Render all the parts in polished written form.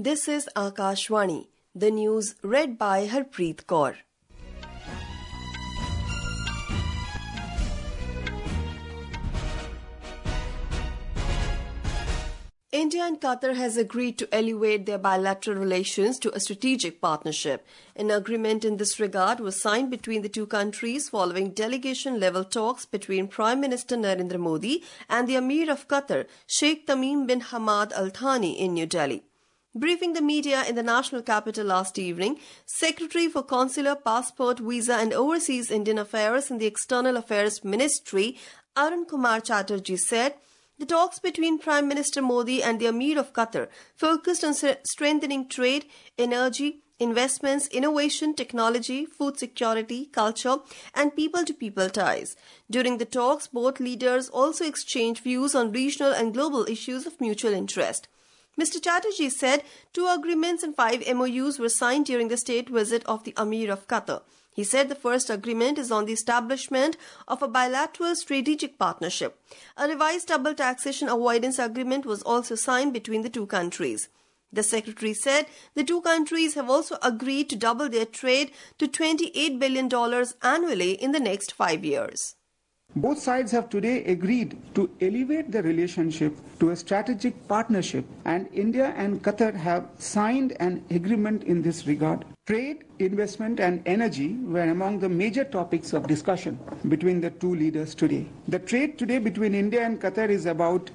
This is Akashvani, the news read by Harpreet Kaur. India and Qatar has agreed to elevate their bilateral relations to a strategic partnership. An agreement in this regard was signed between the two countries following delegation-level talks between Prime Minister Narendra Modi and the Emir of Qatar, Sheikh Tamim bin Hamad Al Thani in New Delhi. Briefing the media in the national capital last evening, Secretary for Consular, Passport, Visa and Overseas Indian Affairs in the External Affairs Ministry, Arun Kumar Chatterjee said, the talks between Prime Minister Modi and the Emir of Qatar focused on strengthening trade, energy, investments, innovation, technology, food security, culture, and people-to-people ties. During the talks, both leaders also exchanged views on regional and global issues of mutual interest. Mr. Chatterjee said 2 agreements and 5 MOUs were signed during the state visit of the Emir of Qatar. He said the first agreement is on the establishment of a bilateral strategic partnership. A revised double taxation avoidance agreement was also signed between the two countries. The secretary said the two countries have also agreed to double their trade to $28 billion annually in the next 5 years. Both sides have today agreed to elevate the relationship to a strategic partnership, and India and Qatar have signed an agreement in this regard. Trade, investment and energy were among the major topics of discussion between the two leaders today. The trade today between India and Qatar is about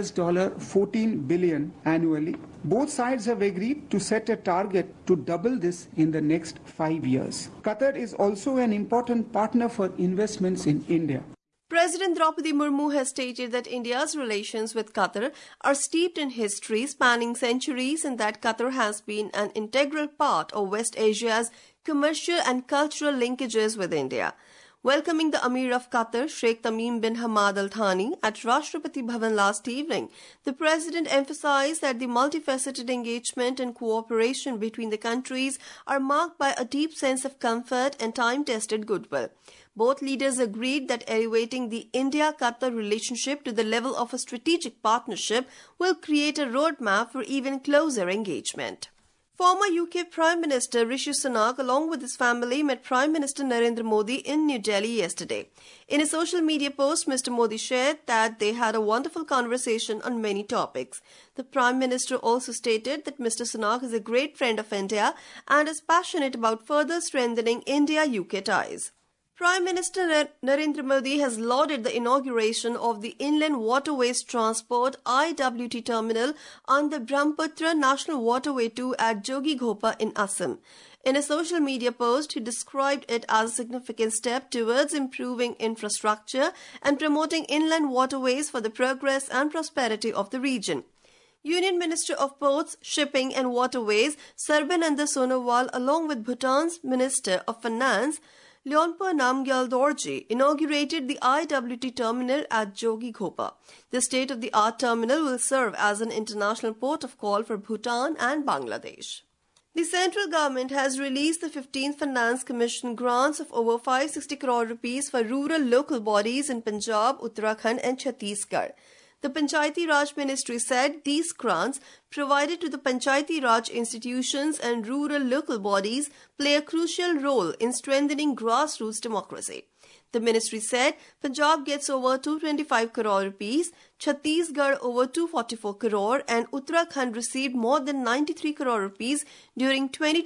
$14 billion annually. Both sides have agreed to set a target to double this in the next 5 years. Qatar is also an important partner for investments in India. President Draupadi Murmu has stated that India's relations with Qatar are steeped in history spanning centuries and that Qatar has been an integral part of West Asia's commercial and cultural linkages with India. Welcoming the Emir of Qatar, Sheikh Tamim bin Hamad Al Thani, at Rashtrapati Bhavan last evening, the President emphasized that the multifaceted engagement and cooperation between the countries are marked by a deep sense of comfort and time-tested goodwill. Both leaders agreed that elevating the India-Qatar relationship to the level of a strategic partnership will create a roadmap for even closer engagement. Former UK Prime Minister Rishi Sunak, along with his family, met Prime Minister Narendra Modi in New Delhi yesterday. In a social media post, Mr. Modi shared that they had a wonderful conversation on many topics. The Prime Minister also stated that Mr. Sunak is a great friend of India and is passionate about further strengthening India-UK ties. Prime Minister Narendra Modi has lauded the inauguration of the Inland Waterways Transport IWT terminal on the Brahmaputra National Waterway 2 at Jogighopa in Assam. In a social media post, he described it as a significant step towards improving infrastructure and promoting inland waterways for the progress and prosperity of the region. Union Minister of Ports, Shipping and Waterways, Sarbananda Sonowal, along with Bhutan's Minister of Finance, Leonpo Namgyal Dorji, inaugurated the IWT terminal at Jogighopa. The state-of-the-art terminal will serve as an international port of call for Bhutan and Bangladesh. The central government has released the 15th Finance Commission grants of over 560 crore rupees for rural local bodies in Punjab, Uttarakhand and Chhattisgarh. The Panchayati Raj Ministry said these grants, provided to the Panchayati Raj institutions and rural local bodies, play a crucial role in strengthening grassroots democracy. The ministry said Punjab gets over 225 crore rupees, Chhattisgarh over 244 crore and Uttarakhand received more than 93 crore rupees during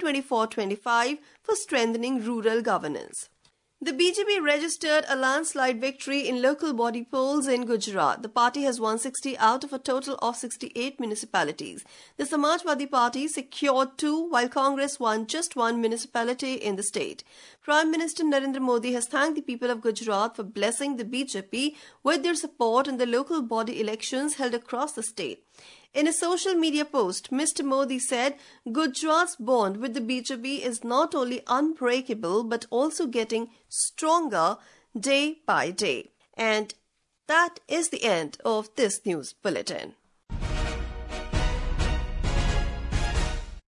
2024-25 for strengthening rural governance. The BJP registered a landslide victory in local body polls in Gujarat. The party has won 60 out of a total of 68 municipalities. The Samajwadi Party secured 2, while Congress won just 1 municipality in the state. Prime Minister Narendra Modi has thanked the people of Gujarat for blessing the BJP with their support in the local body elections held across the state. In a social media post, Mr. Modi said, Gujarat's bond with the BJP is not only unbreakable but also getting stronger day by day. And that is the end of this news bulletin.